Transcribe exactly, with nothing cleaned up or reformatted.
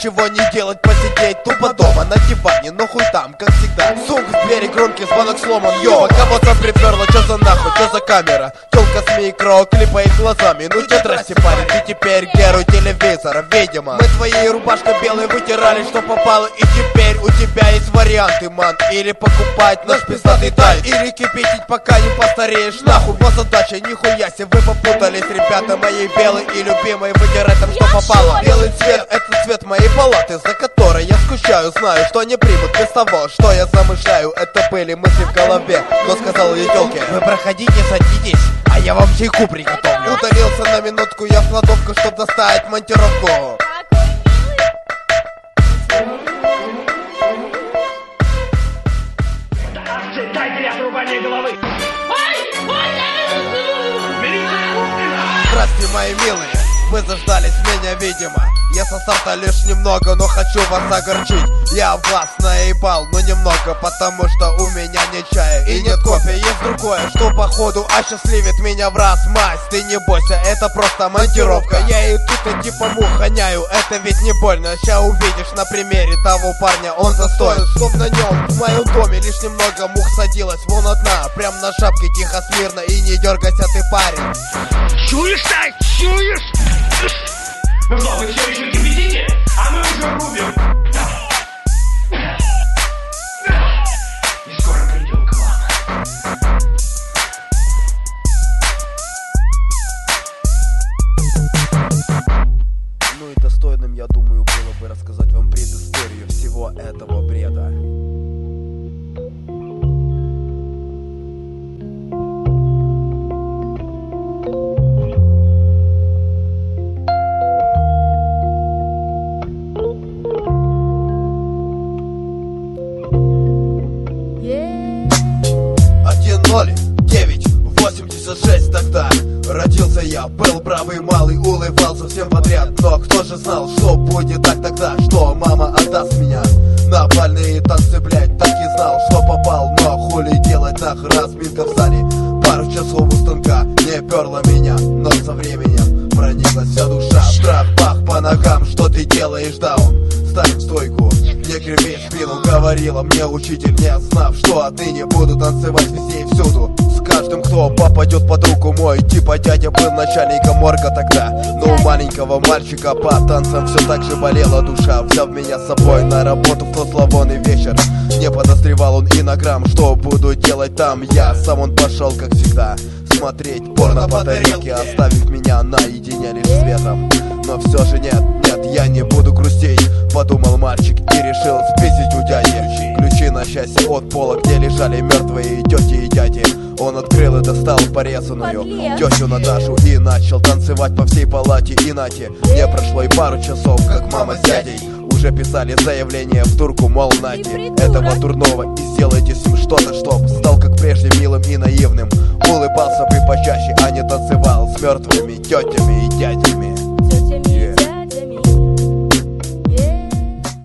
ничего не делать, посидеть тупо дома на диване, но хуй там, как всегда. Сук в двери, громкий звонок сломан, йо. Кого-то приперла, чё за нахуй, чё за камера? Тёлка с микро, клипает глазами. Ну тебе здрасте, парень, ты теперь герой телевизора, видимо. Мы твоей рубашкой белой вытирали, что попало, и теперь у тебя есть варианты, ман. Или покупать наш пиздатый тай, или кипятить, пока не постареешь, нахуй. Вот задача, нихуя себе, вы попутались, ребята мои белые и любимые, вытирать там, что попало. Белый цвет, это цвет моей палаты, за которой я скучаю. Знаю, что они примут без того, что я замышляю. Это были мысли в голове, но сказал я тёлке: вы проходите, садитесь, а я вам чайку приготовлю. Удалился на минутку я в кладовку, чтоб достать монтировку. Дайте отрубание головы! Здравствуйте, мои милые, вы заждались меня, видимо. Я со старта лишь немного, но хочу вас огорчить. Я в вас наебал, но немного, потому что у меня нет чая и нет кофе. Есть другое, что походу осчастливит меня в раз. Мась, ты не бойся, это просто монтировка. Я и тут и типа мух гоняю, это ведь не больно. Ща увидишь на примере того парня, он застоит. Чтоб на нем в моем доме лишь немного мух садилась. Вон одна, прям на шапке, тихо, смирно, и не дергайся ты, парень. Чуешь, так? Чуешь? Ну что, вы все еще кипятите? А мы уже рубим. И скоро придем к вам. Ну и достойным, я думаю, было бы рассказать вам предысторию всего этого бреда. девять восемьдесят шесть тогда родился я, был бравый малый, улыбался всем подряд. Но кто же знал, что будет так тогда, что мама отдаст меня на бальные танцы, блять. Так и знал, что попал, но хули делать, нах, разминка в зале. Пару часов у станка не перла меня, но со временем прониклась вся душа. Страх, пах по ногам, что ты делаешь, да он ставит в стойку, не криви спину. Говорила мне учитель, не знав, что отныне буду танцевать везде и всюду. С каждым, кто попадет под руку мой. Типа дядя был начальником морга тогда, но у маленького мальчика по танцам все так же болела душа. Взяв меня с собой на работу в тот славонный вечер, не подозревал он и на грамм, что буду делать там я. Сам он пошел, как всегда, смотреть порно по тарелке, оставив меня наедине лишь с ветром. Но все же нет, нет, я не буду грустить, подумал мальчик и решил спиздить у дяди ключи на счастье от пола, где лежали мертвые тети и дяди. Он открыл и достал порезанную тетю Наташу и начал танцевать по всей палате. И нате, не прошло и пару часов, как мама с дядей уже писали заявление в турку, мол, нате этого дурного и сделайте с ним что-то, чтоб стал как прежде милым и наивным. Улыбался бы почаще, а не танцевал с мертвыми тетями и дядями.